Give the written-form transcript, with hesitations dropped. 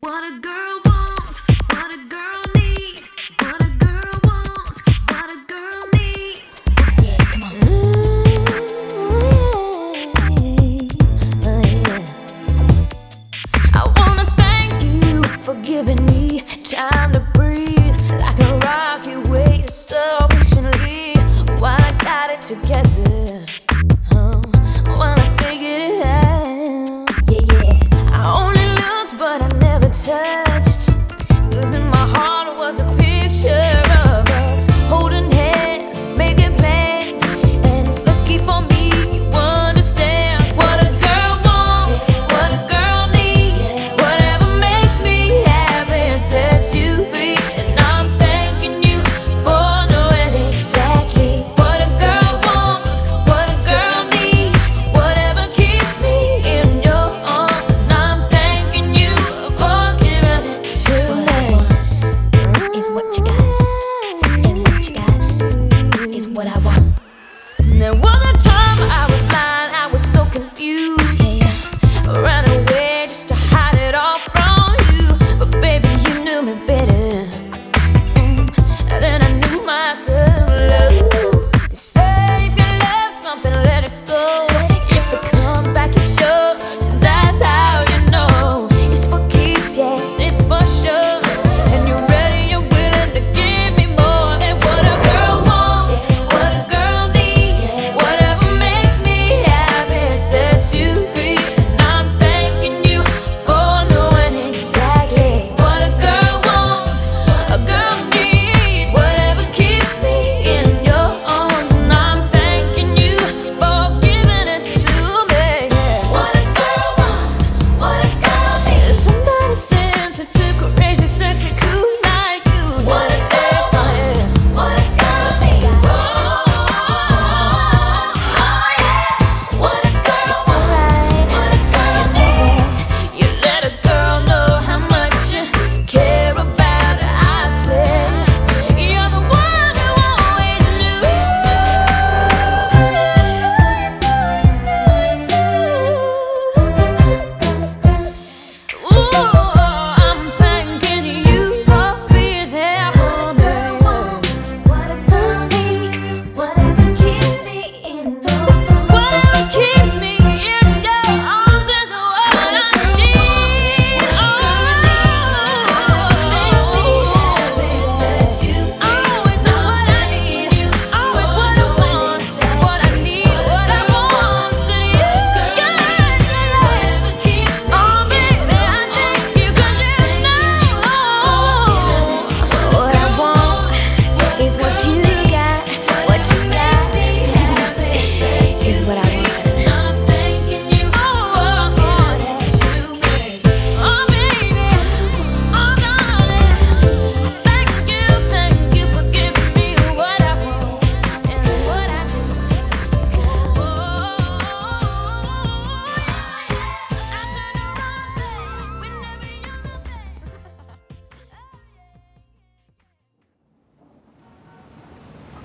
What a girl wants, what a girl needs, what a girl wants, what a girl needs. Yeah, come on. Yeah. I wanna thank you for giving me time to breathe, like a rock you waited so patiently while I got it together. While I figured it out. Yeah. I only looked, but I never touched. 'Cause in my heart